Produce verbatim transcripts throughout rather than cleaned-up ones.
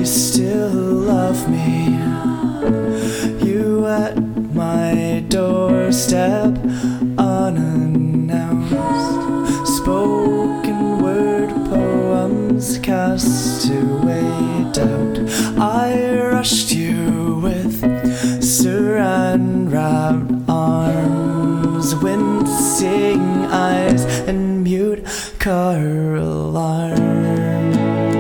still love me. You at my doorstep, unannounced. Spoken word poems cast away doubt. I rushed you with saran-wrapped arms, wincing eyes, and mute car alarms.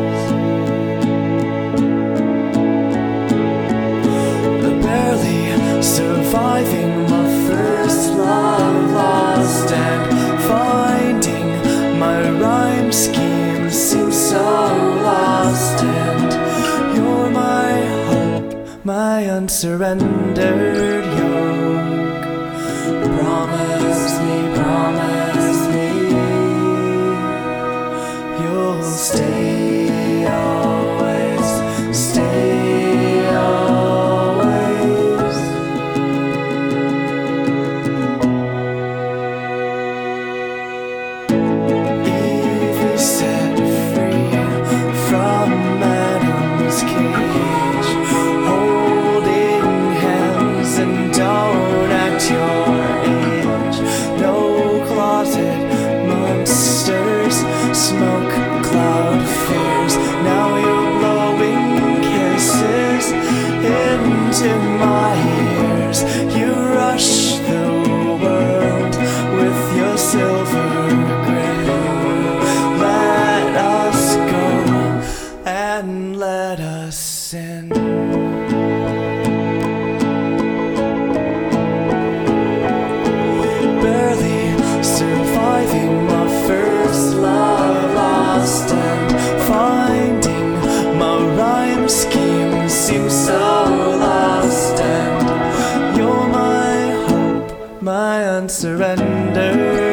Barely surviving my first love lost, and finding my rhyme scheme seems so lost. And you're my hope, my unsurrendered yoke. Promise me, promise me, you'll stay always, stay always. Evie set free from Adam's cage, holding hands and don't act your age. No closet monsters, smoke cloud fears. Now you're blowing kisses into my ears. You rush the world with your silver grin. Let us go and let us sin. Barely surviving my first love lost, and finding my rhyme scheme seems so lost. And you're my hope, my unsurrendered